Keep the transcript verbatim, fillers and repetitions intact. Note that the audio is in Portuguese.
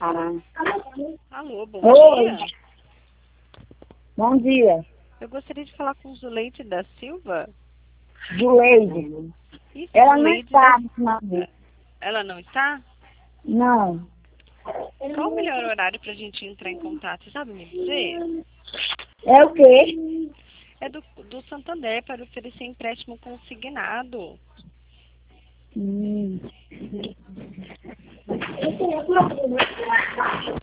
Alô, bom Oi. dia. Bom dia. Eu gostaria de falar com Zuleide da Silva. Zuleide. Isso, Ela não Zuleide está da... no finalmente. Ela não está? Não. Qual o melhor horário para a gente entrar em contato? Você sabe me dizer? É o quê? É do, do Santander para oferecer empréstimo consignado. Hum.